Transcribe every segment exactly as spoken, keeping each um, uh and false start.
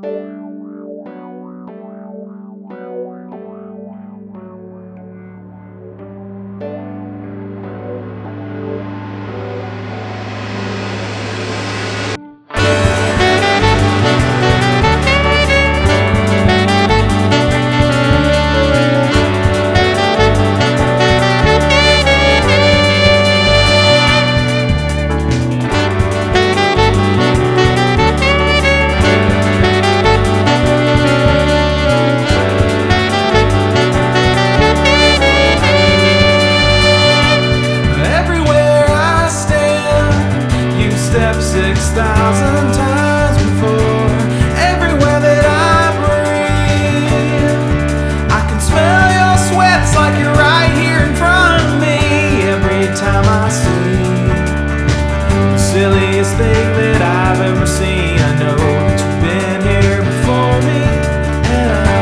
Step six thousand times before. Everywhere that I breathe, I can smell your sweat. It's like you're right here in front of me. Every time I see the silliest thing that I've ever seen, I know that you've been here before me, and I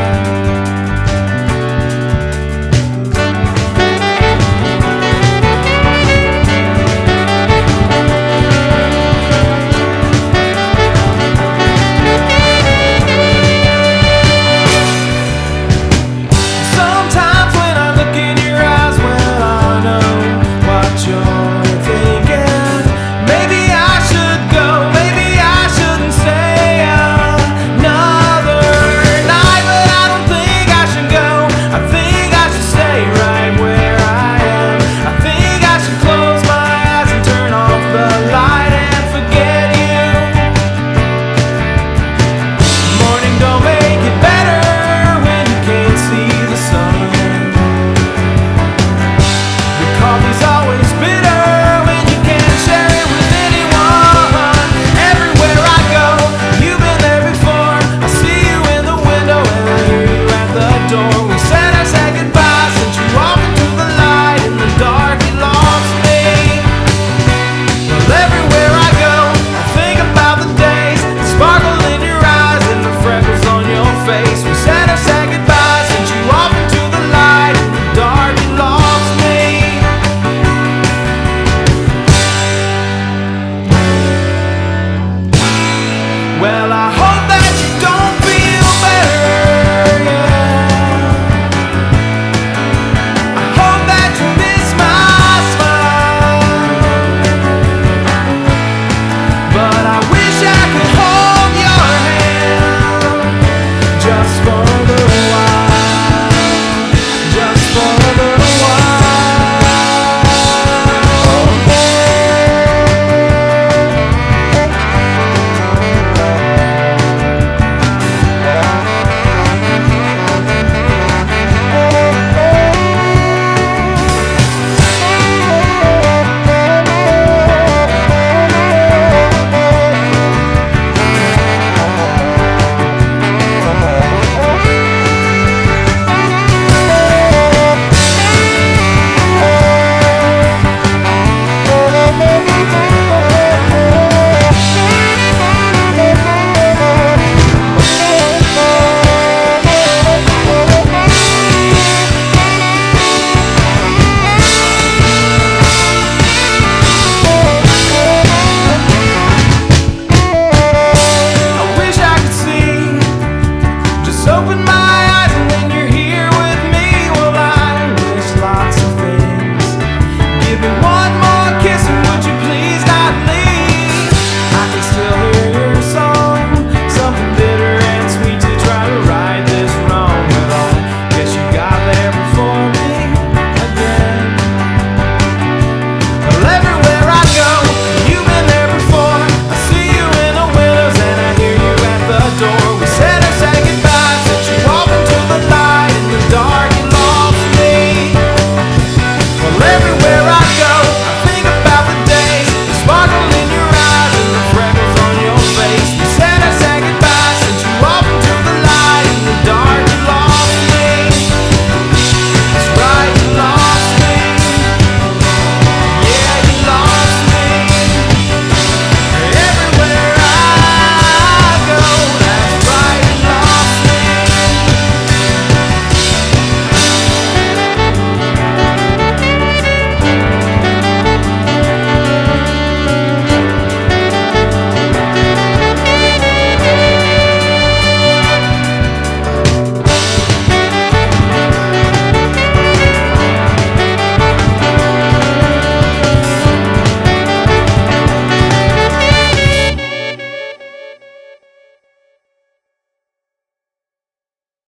well, I hope that you don't feel better, yeah. I hope that you miss my smile, but I wish I could hold your hand just for a little while, just for a little while. Open my eyes.